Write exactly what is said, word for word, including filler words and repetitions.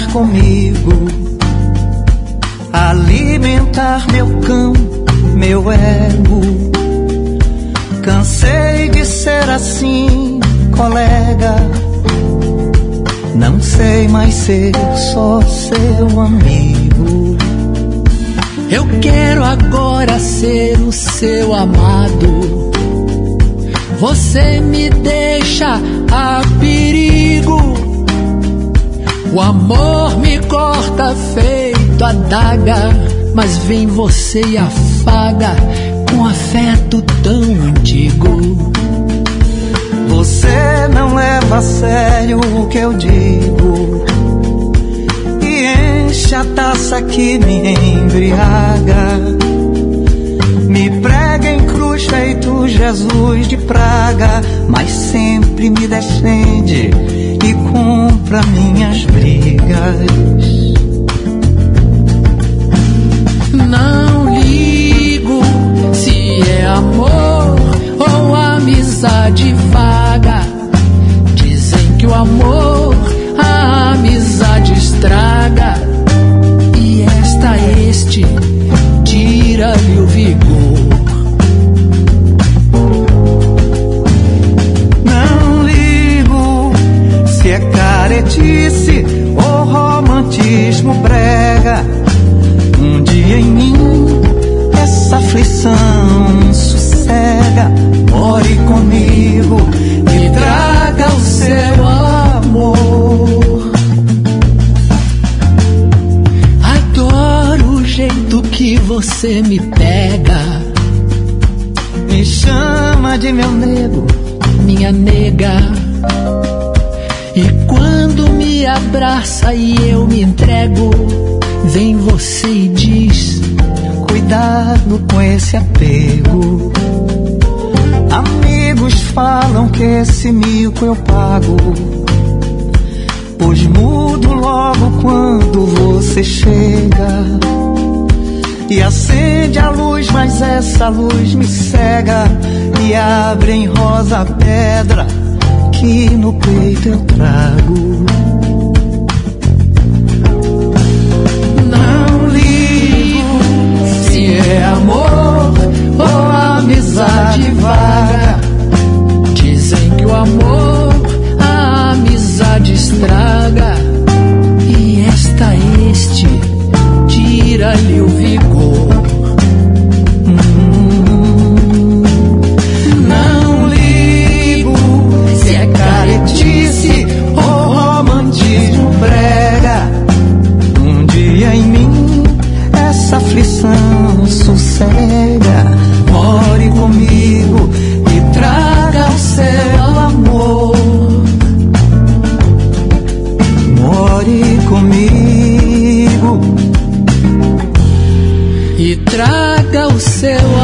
comigo, alimentar meu cão, meu ego. Cansei de ser assim, colega. Não sei mais ser só seu amigo. Eu quero agora ser o seu amado. Você me deixa a perigo. O amor me corta feito adaga, mas vem você e afaga com afeto tão antigo. Você não leva a sério o que eu digo e enche a taça que me embriaga. Me prega em cruz feito Jesus de praga, mas sempre me defende e compra minhas brigas. Não ligo se é amor ou amizade vaga. Dizem que o amor a amizade estraga, e esta este tira-lhe o vigor. Não ligo se é caretice ou romantismo brega. Um dia em mim essa aflição sossega. More comigo e traga o seu amor. Adoro o jeito que você me pega, me chama de meu nego, minha nega. E quando me abraça e eu me entrego, vem você e diz: cuidado com esse apego. Amigos falam que esse mico eu pago, pois mudo logo quando você chega e acende a luz, mas essa luz me cega e abre em rosa a pedra que no peito eu trago. Não ligo se é amor ou amizade vaga. Dizem que o amor a amizade estraga, e esta este tira-lhe o vigor. Hum, não ligo se é caretice ou romantismo brega. Um dia em mim essa aflição sossega. More comigo e traga o seu amor. More comigo e traga o seu